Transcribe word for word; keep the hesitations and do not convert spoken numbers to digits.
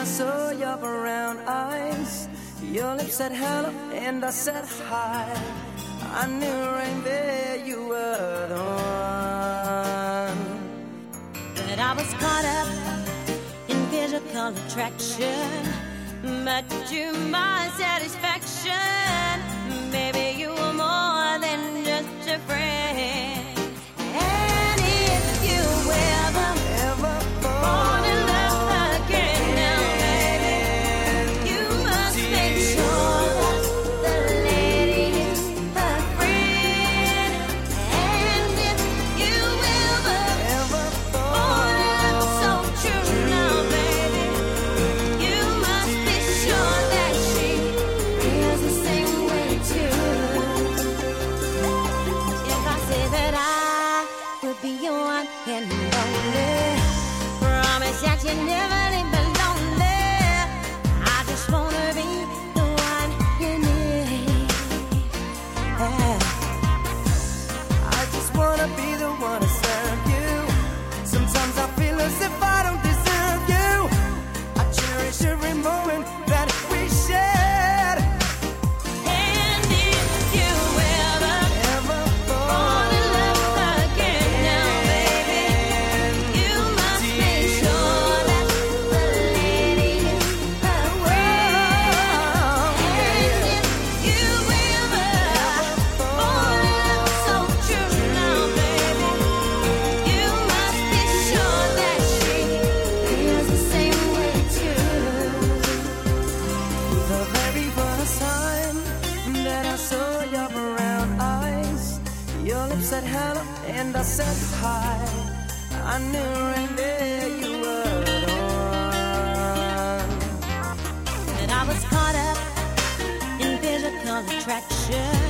I saw your brown eyes. Your lips said hello and I said hi. I knew right there you were the one. But I was caught up in physical attraction, but to my satisfaction, baby, you were more than just a friend. And if you ever, Ever fall in love again now, baby, you must make sure that the lady is a friend. And if you ever ever fall in love so true now, baby, you must be sure that she feels the same way too. If I say that I will be your one and only, promise that you never leave me lonely. I just wanna be the one you need. I just wanna be the one to serve you. Sometimes I feel as if I don't deserve you. I cherish every moment that we shared. And if you ever Ever fall in love again now, baby, you must make sure that the lady is a friend. And if you ever fall in love so true now, baby, you must be sure that she feels the same way too. The very first time that I saw your brown eyes, your lips said hello and I said hi. I knew right there you were the one. And I was caught up in physical attraction,